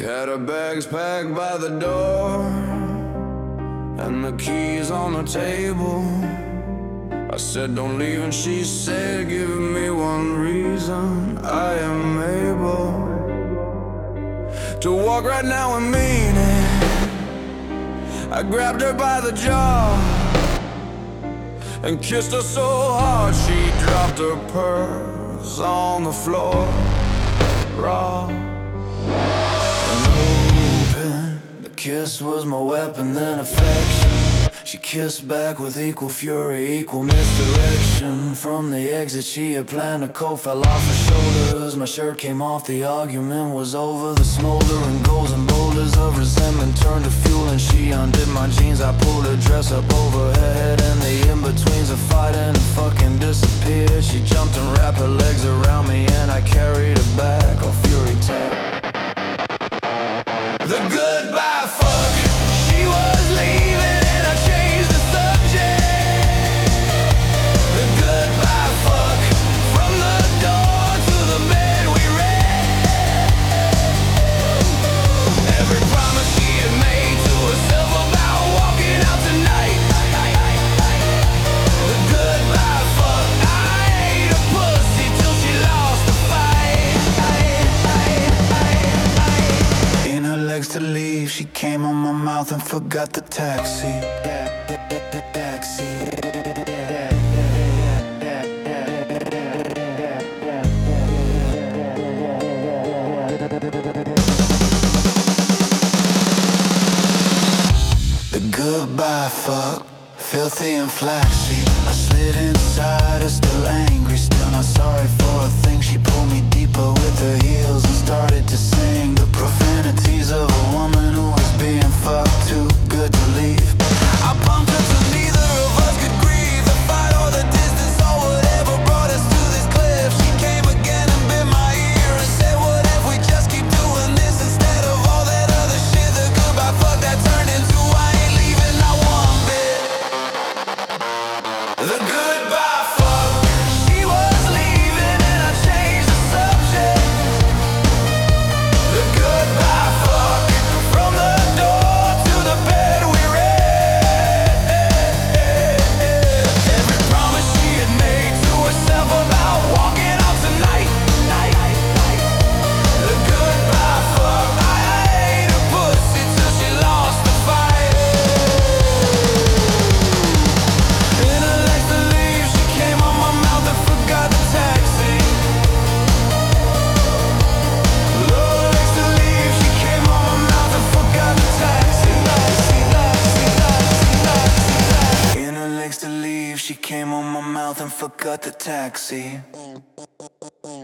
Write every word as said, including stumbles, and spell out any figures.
had her bags packed by the door and the keys on the table. I said don't leave, and she said give me one reason I am able to walk right now and mean it. I grabbed her by the jaw and kissed her so hard she dropped her pearls on the floor raw. The kiss was my weapon, then affection. She kissed back with equal fury, equal misdirection. From the exit she had planned, a coat fell off her shoulders. My shirt came off, the argument was over. The smoldering goals and boulders of resentment turned to fuel, and she undid my jeans. I pulled her dress up over her head, and the in-betweens of fighting and fucking disappeared. She jumped and wrapped her legs around me, and I carried her back, all fury tag. The goodbye fuck, she was leaving and I changed the subject. The goodbye fuck, from the door to the bed we read. Every promise she had made to herself about walking out tonight. The goodbye fuck, I ate a pussy till she lost the fight. In her legs to leave, she came on my mouth and forgot the taxi. Taxi. The goodbye fuck, filthy and flashy. I slid inside her, still angry, still not sorry for a thing. She pulled me deeper with her heels and started to sing the profanities of a woman who was being fucked too good to leave. I pumped her till neither of us could breathe. The fight or the distance or whatever brought us to this cliff. She came again and bit my ear and said, what if we just keep doing this instead of all that other shit? The goodbye fuck that turned into I ain't leaving not one bit. The goodbye fuck, she was leaving and I changed the subject. The goodbye fuck, from the door to the bed we read. Every promise she had made to herself about walking out tonight. The goodbye fuck, I ate a pussy till she lost the fight. In her legs to leave, she came on my mouth and forgot the taxi. Lower legs to leave, she came on my mouth and forgot the taxi. In her legs to leave, she came on my mouth and forgot the taxi.